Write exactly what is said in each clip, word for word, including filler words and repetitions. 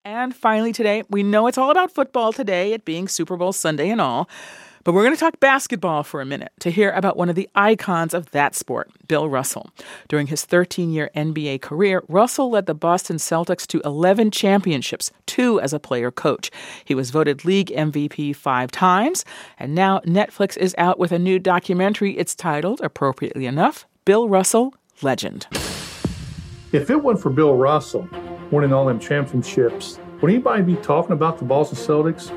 And finally today, we know it's all about football today, it being Super Bowl Sunday and all. But we're going to talk basketball for a minute to hear about one of the icons of that sport, Bill Russell. During his thirteen-year N B A career, Russell led the Boston Celtics to eleven championships, two as a player-coach. He was voted league M V P five times, and now Netflix is out with a new documentary. It's titled, appropriately enough, Bill Russell, Legend. If it wasn't for Bill Russell winning all them championships, would anybody be talking about the Boston Celtics?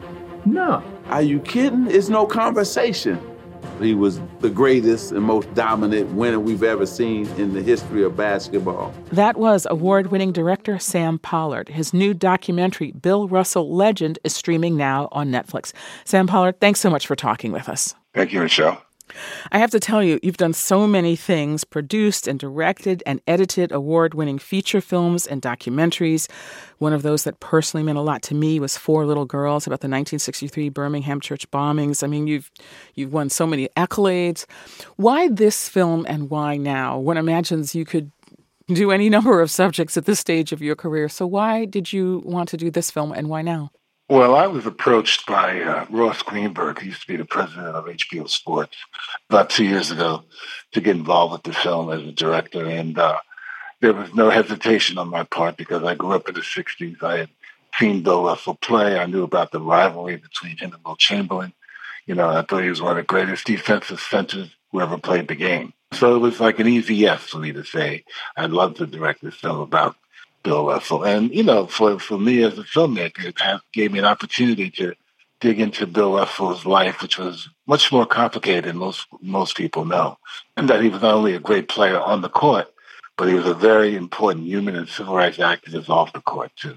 No. Are you kidding? It's no conversation. He was the greatest and most dominant winner we've ever seen in the history of basketball. That was award-winning director Sam Pollard. His new documentary, Bill Russell, Legend, is streaming now on Netflix. Sam Pollard, thanks so much for talking with us. Thank you, Michelle. I have to tell you, you've done so many things, produced and directed and edited award-winning feature films and documentaries. One of those that personally meant a lot to me was Four Little Girls, about the nineteen sixty-three Birmingham church bombings. I mean, you've you've won so many accolades. Why this film and why now? One imagines you could do any number of subjects at this stage of your career. So why did you want to do this film and why now? Well, I was approached by uh, Ross Greenberg, who used to be the president of H B O Sports, about two years ago to get involved with the film as a director. And uh, there was no hesitation on my part because I grew up in the sixties. I had seen Bill Russell play. I knew about the rivalry between him and Will Chamberlain. You know, I thought he was one of the greatest defensive centers who ever played the game. So it was like an easy yes for me to say, I'd love to direct this film about Bill Russell. And, you know, for, for me as a filmmaker, it have, gave me an opportunity to dig into Bill Russell's life, which was much more complicated than most, most people know. And that he was not only a great player on the court, but he was a very important human and civil rights activist off the court, too.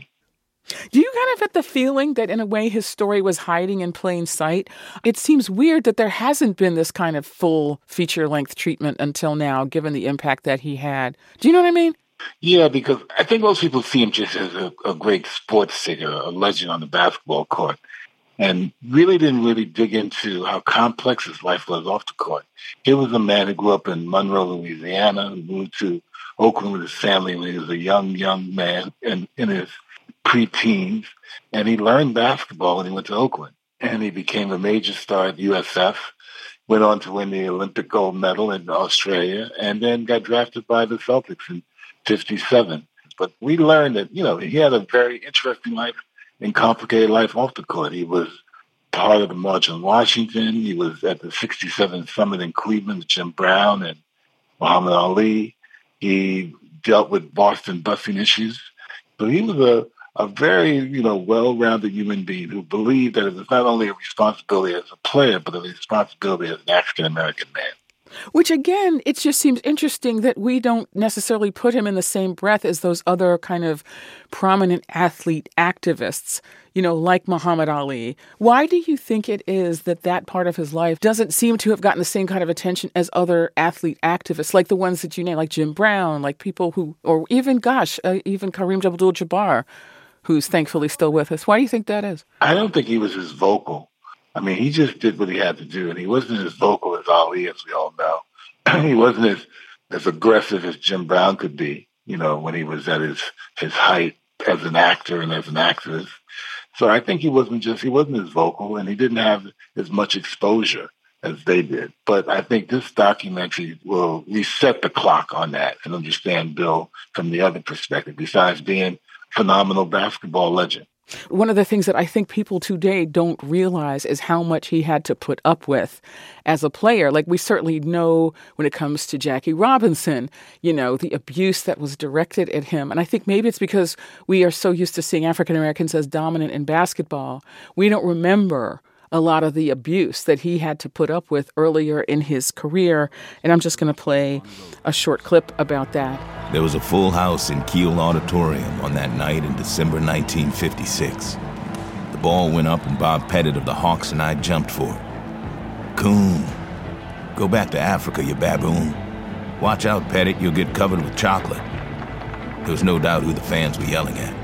Do you kind of get the feeling that in a way his story was hiding in plain sight? It seems weird that there hasn't been this kind of full feature-length treatment until now, given the impact that he had. Do you know what I mean? Yeah, because I think most people see him just as a, a great sports figure, a legend on the basketball court, and really didn't really dig into how complex his life was off the court. He was a man who grew up in Monroe, Louisiana, who moved to Oakland with his family when he was a young, young man in, in his pre-teens, and he learned basketball when he went to Oakland. And he became a major star at U S F, went on to win the Olympic gold medal in Australia, and then got drafted by the Celtics in fifty-seven. But we learned that, you know, he had a very interesting life and complicated life off the court. He was part of the March on Washington. He was at the sixty-seven Summit in Cleveland with Jim Brown and Muhammad Ali. He dealt with Boston busing issues. So he was a, a very, you know, well-rounded human being who believed that it was not only a responsibility as a player, but a responsibility as an African-American man. Which, again, it just seems interesting that we don't necessarily put him in the same breath as those other kind of prominent athlete activists, you know, like Muhammad Ali. Why do you think it is that that part of his life doesn't seem to have gotten the same kind of attention as other athlete activists, like the ones that you name, like Jim Brown, like people who, or even, gosh, uh, even Kareem Abdul-Jabbar, who's thankfully still with us? Why do you think that is? I don't think he was as vocal. I mean, he just did what he had to do, and he wasn't as vocal as Ali, as we all know. He wasn't as, as aggressive as Jim Brown could be, you know, when he was at his, his height as an actor and as an activist. So I think he wasn't just, he wasn't as vocal, and he didn't have as much exposure as they did. But I think this documentary will reset the clock on that and understand Bill from the other perspective, besides being a phenomenal basketball legend. One of the things that I think people today don't realize is how much he had to put up with as a player. Like, we certainly know when it comes to Jackie Robinson, you know, the abuse that was directed at him. And I think maybe it's because we are so used to seeing African Americans as dominant in basketball. We don't remember a lot of the abuse that he had to put up with earlier in his career. And I'm just going to play a short clip about that. There was a full house in Kiel Auditorium on that night in December nineteen fifty-six. The ball went up and Bob Pettit of the Hawks and I jumped for it. Coon, go back to Africa, you baboon. Watch out, Pettit, you'll get covered with chocolate. There was no doubt who the fans were yelling at.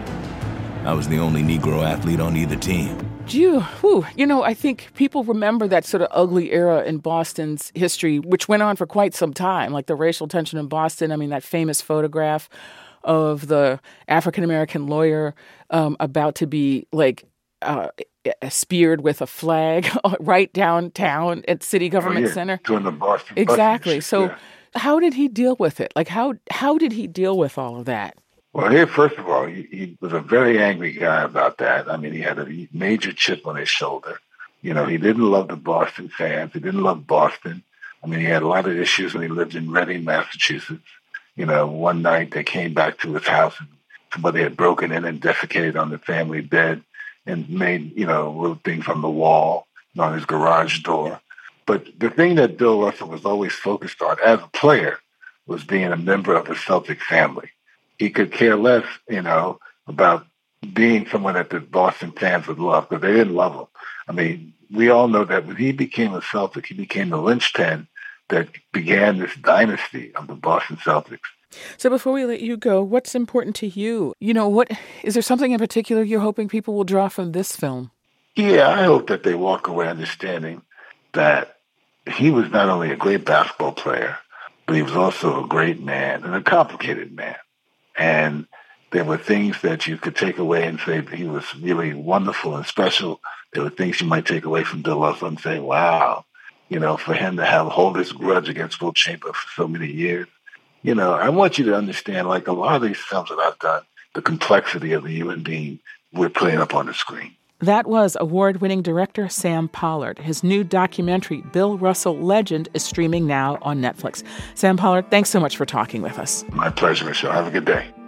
I was the only Negro athlete on either team. You, whew, you know, I think people remember that sort of ugly era in Boston's history, which went on for quite some time, like the racial tension in Boston. I mean, that famous photograph of the African-American lawyer um, about to be, like, uh, speared with a flag right downtown at City Government oh, yeah. Center. During the Boston Exactly. Boston, so yeah. How did he deal with it? Like, how how did he deal with all of that? Well, here, first of all, he, he was a very angry guy about that. I mean, he had a major chip on his shoulder. You know, he didn't love the Boston fans. He didn't love Boston. I mean, he had a lot of issues when he lived in Reading, Massachusetts. You know, one night they came back to his house and somebody had broken in and defecated on the family bed and made, you know, little things on the wall and on his garage door. But the thing that Bill Russell was always focused on as a player was being a member of the Celtic family. He could care less, you know, about being someone that the Boston fans would love, because they didn't love him. I mean, we all know that when he became a Celtic, he became the linchpin that began this dynasty of the Boston Celtics. So before we let you go, what's important to you? You know, what is there something in particular you're hoping people will draw from this film? Yeah, I hope that they walk away understanding that he was not only a great basketball player, but he was also a great man and a complicated man. And there were things that you could take away and say that he was really wonderful and special. There were things you might take away from Bill Russell and say, wow, you know, for him to have hold this grudge against Wilt Chamberlain for so many years. You know, I want you to understand, like a lot of these films that I've done, the complexity of the human being we're playing up on the screen. That was award-winning director Sam Pollard. His new documentary, Bill Russell Legend, is streaming now on Netflix. Sam Pollard, thanks so much for talking with us. My pleasure, Michelle. Have a good day.